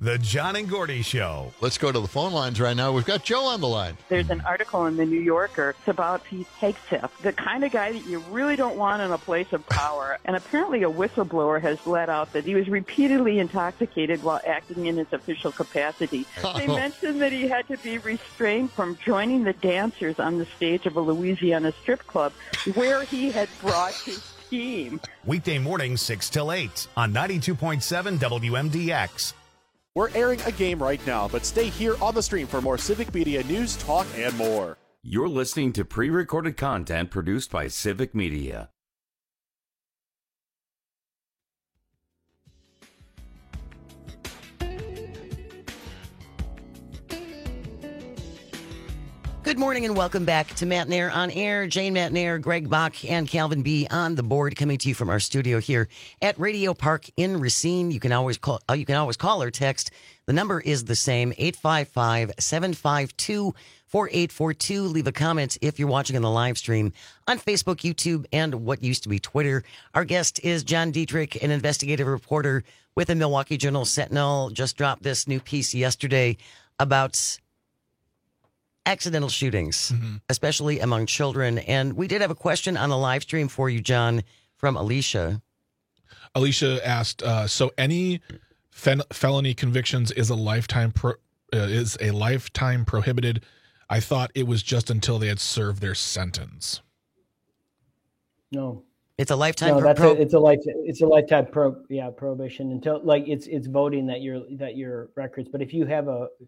The John and Gordy Show. Let's go to the phone lines right now. We've got Joe on the line. There's an article in the New Yorker. It's about Pete Hegseth, the kind of guy that you really don't want in a place of power. And apparently a whistleblower has let out that he was repeatedly intoxicated while acting in his official capacity. They mentioned that he had to be restrained from joining the dancers on the stage of a Louisiana strip club where he had brought his team. Weekday mornings 6 till 8 on 92.7 WMDX. We're airing a game right now, but stay here on the stream for more Civic Media news, talk, and more. You're listening to pre-recorded content produced by Civic Media. Good morning and welcome back to Matt Nair on Air. Jane Matt Nair, Greg Bach, and Calvin B. on the board, coming to you from our studio here at Radio Park in Racine. You can always call or text. The number is the same, 855-752-4842. Leave a comment if you're watching on the live stream on Facebook, YouTube, and what used to be Twitter. Our guest is John Dietrich, an investigative reporter with the Milwaukee Journal-Sentinel. Just dropped this new piece yesterday about accidental shootings, especially among children. And we did have a question on the live stream for you, John, from Alicia. Alicia asked, so any felony convictions is a lifetime prohibited? I thought it was just until they had served their sentence. No. It's a lifetime. No, it's a lifetime prohibition until it's voting that your records. But if you have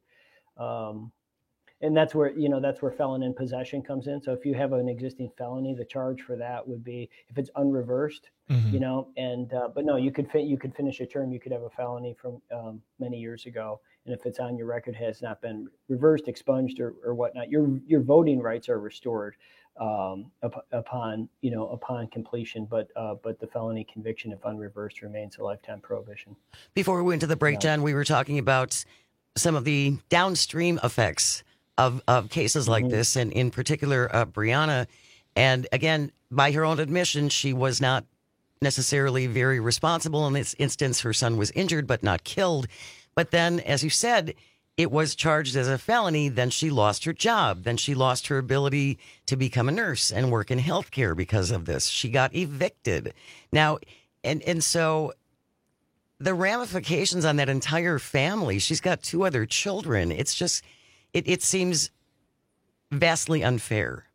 and that's where felon in possession comes in. So if you have an existing felony, the charge for that would be if it's unreversed, but no, you could finish a term. You could have a felony from many years ago, and if it's on your record, has not been reversed, expunged, or whatnot, your voting rights are restored upon completion. But the felony conviction, if unreversed, remains a lifetime prohibition. Before we went to the break, John, we were talking about some of the downstream effects of cases like this, and in particular, Breonna. And again, by her own admission, she was not necessarily very responsible in this instance. Her son was injured, but not killed. But then, as you said, it was charged as a felony. Then she lost her job. Then she lost her ability to become a nurse and work in healthcare because of this. She got evicted. Now, and so the ramifications on that entire family, she's got 2 other children. It's just, it seems vastly unfair.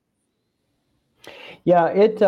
Yeah, it's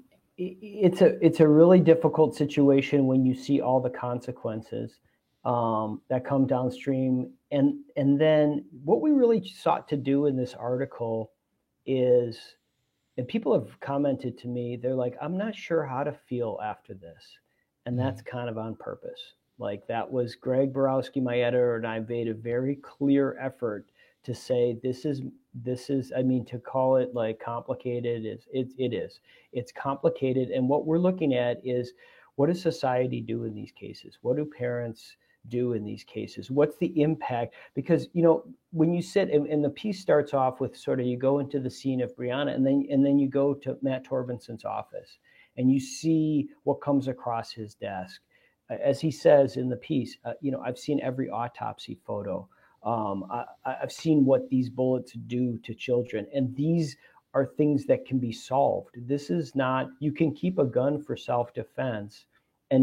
a really difficult situation when you see all the consequences that come downstream, and then what we really sought to do in this article is, and people have commented to me, they're like, I'm not sure how to feel after this, and that's kind of on purpose. Like, that was Greg Borowski, my editor, and I made a very clear effort to say this is I mean, to call it like complicated it's complicated. And what we're looking at is, what does society do in these cases? What do parents do in these cases? What's the impact? Because, when you sit and the piece starts off with sort of, you go into the scene of Breonna, and then you go to Matt Torbensen's office and you see what comes across his desk. As he says in the piece, I've seen every autopsy photo. I've seen what these bullets do to children, and these are things that can be solved. This is not, you can keep a gun for self-defense, and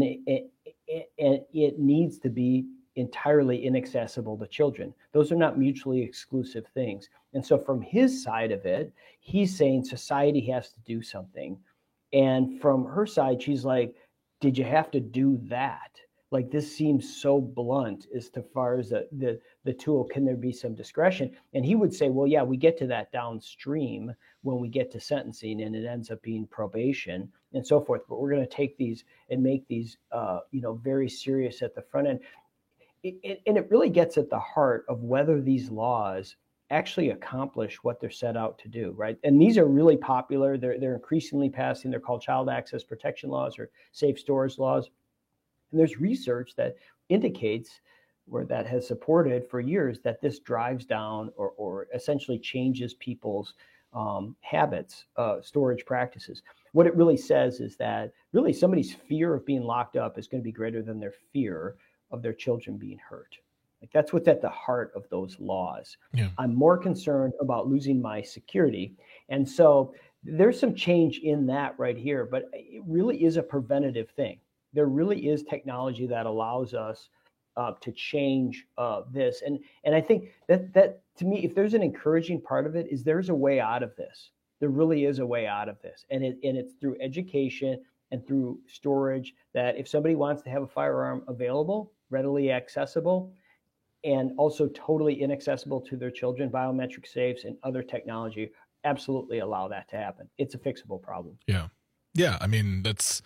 it needs to be entirely inaccessible to children. Those are not mutually exclusive things. And so from his side of it, he's saying society has to do something. And from her side, she's like, did you have to do that? Like, this seems so blunt as far as the tool. Can there be some discretion? And he would say, well, yeah, we get to that downstream when we get to sentencing, and it ends up being probation and so forth. But we're going to take these and make these, very serious at the front end. And it really gets at the heart of whether these laws actually accomplish what they're set out to do, right? And these are really popular. They're increasingly passing. They're called child access protection laws or safe storage laws. And there's research that indicates, or that has supported for years, that this drives down or essentially changes people's habits, storage practices. What it really says is that really somebody's fear of being locked up is going to be greater than their fear of their children being hurt. Like that's what's at the heart of those laws. Yeah. I'm more concerned about losing my security. And so there's some change in that right here, but it really is a preventative thing. There really is technology that allows us to change this. And I think that to me, if there's an encouraging part of it, is there's a way out of this. There really is a way out of this. And it's through education and through storage, that if somebody wants to have a firearm available, readily accessible, and also totally inaccessible to their children, biometric safes and other technology absolutely allow that to happen. It's a fixable problem. Yeah. Yeah. I mean, that's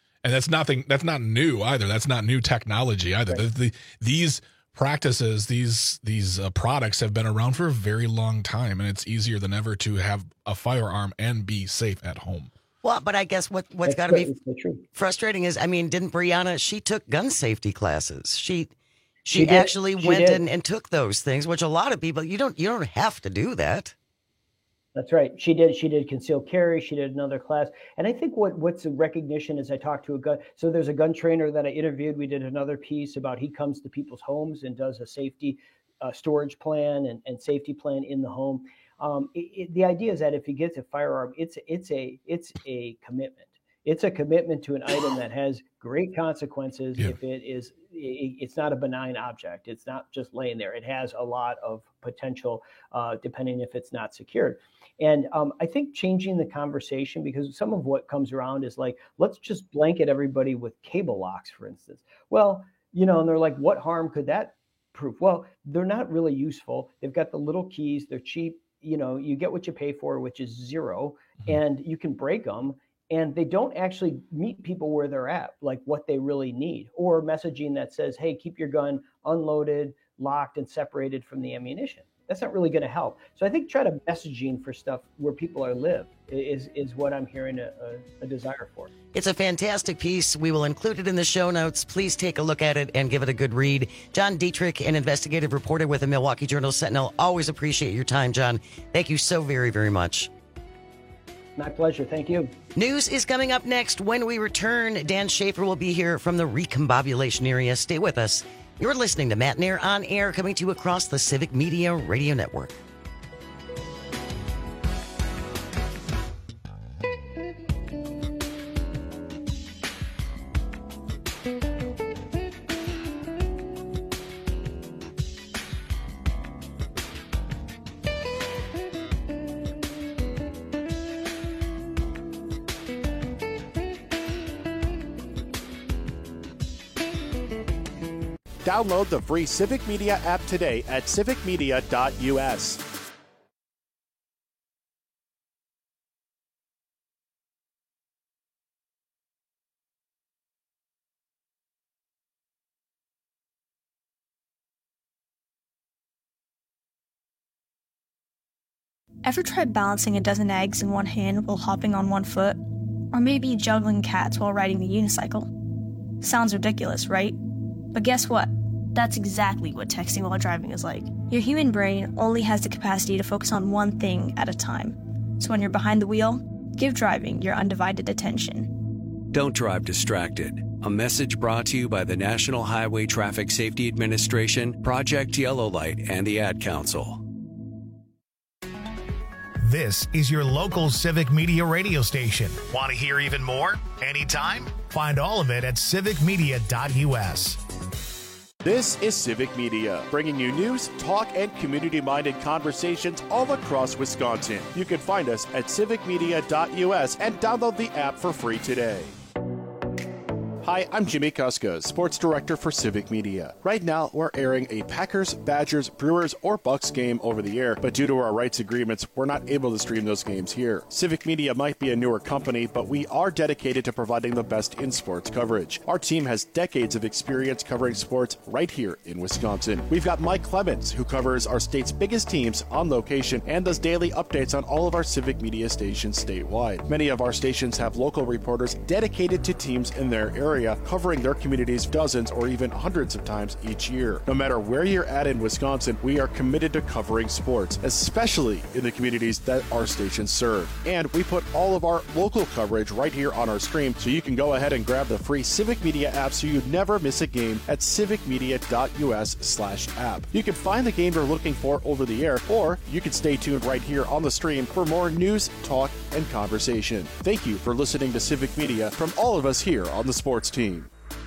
not new either. That's not new technology either. Right. These practices, these products have been around for a very long time, and it's easier than ever to have a firearm and be safe at home. Well, but I guess what's got to be frustrating is, I mean, didn't Brianna, she took gun safety classes. She actually went and took those things, which a lot of people, you don't have to do that. That's right. She did concealed carry. She did another class. And I think what's a recognition is I talked to a gun. So there's a gun trainer that I interviewed. We did another piece about he comes to people's homes and does a safety storage plan and safety plan in the home. The idea is that if he gets a firearm, it's a commitment. It's a commitment to an item that has great consequences. Yeah. If it's not a benign object. It's not just laying there. It has a lot of potential, depending if it's not secured. And I think changing the conversation, because some of what comes around is like, let's just blanket everybody with cable locks, for instance. Well, and they're like, what harm could that prove? Well, they're not really useful. They've got the little keys. They're cheap. You get what you pay for, which is zero, and you can break them. And they don't actually meet people where they're at, like what they really need, or messaging that says, hey, keep your gun unloaded, locked, and separated from the ammunition. That's not really going to help. So I think try to messaging for stuff where people live is what I'm hearing a desire for. It's a fantastic piece. We will include it in the show notes. Please take a look at it and give it a good read. John Dietrich, an investigative reporter with the Milwaukee Journal-Sentinel. Always appreciate your time, John. Thank you so very, very much. My pleasure. Thank you. News is coming up next. When we return, Dan Schaefer will be here from the recombobulation area. Stay with us. You're listening to Matt Nair on Air, coming to you across the Civic Media Radio Network. Download the free Civic Media app today at civicmedia.us. Ever tried balancing a dozen eggs in one hand while hopping on one foot? Or maybe juggling cats while riding the unicycle? Sounds ridiculous, right? But guess what? That's exactly what texting while driving is like. Your human brain only has the capacity to focus on one thing at a time. So when you're behind the wheel, give driving your undivided attention. Don't drive distracted. A message brought to you by the National Highway Traffic Safety Administration, Project Yellow Light, and the Ad Council. This is your local Civic Media radio station. Want to hear even more? Anytime? Find all of it at civicmedia.us. This is Civic Media, bringing you news, talk, and community-minded conversations all across Wisconsin. You can find us at civicmedia.us and download the app for free today. Hi, I'm Jimmy Kuska, Sports Director for Civic Media. Right now, we're airing a Packers, Badgers, Brewers, or Bucks game over the air, but due to our rights agreements, we're not able to stream those games here. Civic Media might be a newer company, but we are dedicated to providing the best in sports coverage. Our team has decades of experience covering sports right here in Wisconsin. We've got Mike Clemens, who covers our state's biggest teams on location and does daily updates on all of our Civic Media stations statewide. Many of our stations have local reporters dedicated to teams in their area. area, covering their communities dozens or even hundreds of times each year. No matter where you're at in Wisconsin, we are committed to covering sports, especially in the communities that our stations serve. And we put all of our local coverage right here on our stream, so you can go ahead and grab the free Civic Media app so you never miss a game at civicmedia.us/app. You can find the game you're looking for over the air, or you can stay tuned right here on the stream for more news, talk, and conversation. Thank you for listening to Civic Media from all of us here on the sports team.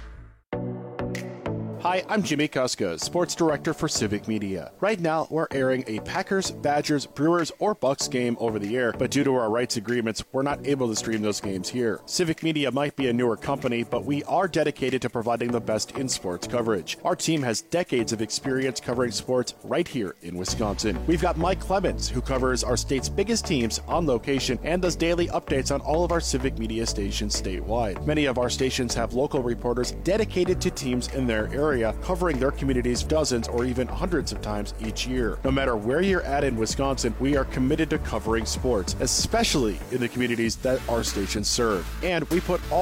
Hi, I'm Jimmy Kuska, Sports Director for Civic Media. Right now, we're airing a Packers, Badgers, Brewers, or Bucks game over the air, but due to our rights agreements, we're not able to stream those games here. Civic Media might be a newer company, but we are dedicated to providing the best in sports coverage. Our team has decades of experience covering sports right here in Wisconsin. We've got Mike Clemens, who covers our state's biggest teams on location and does daily updates on all of our Civic Media stations statewide. Many of our stations have local reporters dedicated to teams in their area, covering their communities dozens or even hundreds of times each year. No matter where you're at in Wisconsin, we are committed to covering sports, especially in the communities that our stations serve. And we put all